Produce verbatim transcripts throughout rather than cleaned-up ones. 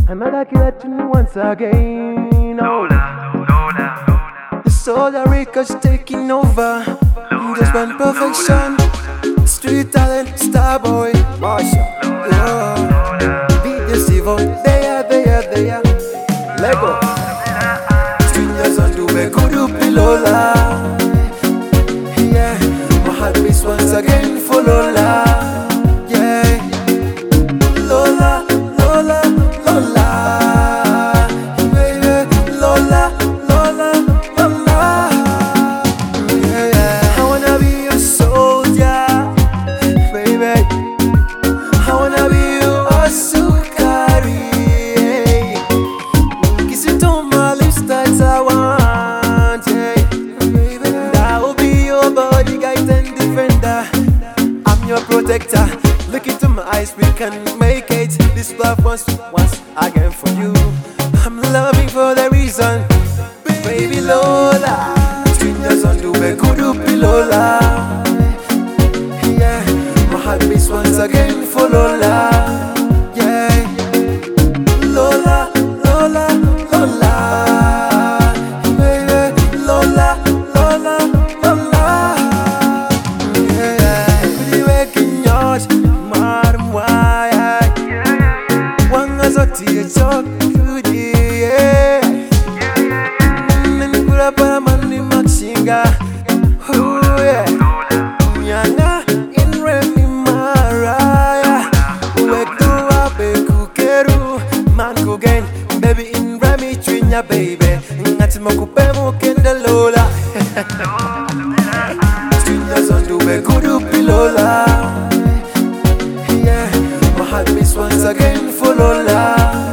Another killer tune once again. Oh, the Solar Records taking over. Just one perfection. Street talent, Starboy, Marshall. Oh, beat the civil. They are, they are, they are. Lego. Strangers on the way, Kudu Pilola. Yeah, my heart beats once again for Lola. Protector, look into my eyes, we can make it. This love once, once again for you. I'm loving for the reason, baby Lola. Strangers on the way, Kudu Pilola. Yeah, my heart beats once again for Lola. Yeah, Lola, Lola, Lola. Baby, Lola, Lola, Lola. Tia talk good, yeah. Nengura para mani maxinga, oh yeah. Nyanga in remi maraya. Wekdu abe kukeru, man kugen, baby in remi twinya baby. Ngati makupe mukende Lola. Strangers on the way, Kudu Pilola. Yeah, my heart beats once again for Lola.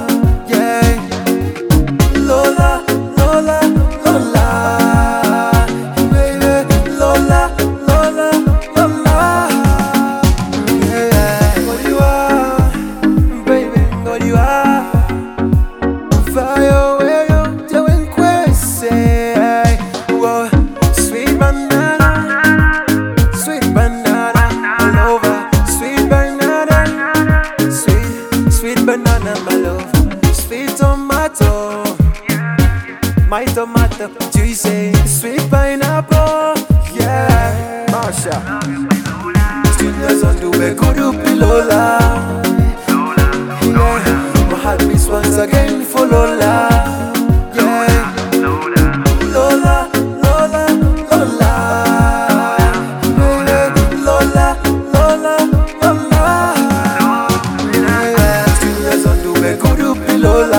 Banana, my love, sweet tomato, my tomato, juicy, sweet pineapple, yeah, Marsha. Strangers on the way, Kudu Pilola. Yeah, my heart beats once again for Lola. Yeah, Lola, Lola, Lola. Lola, Lola, Lola. Kudu Pilola.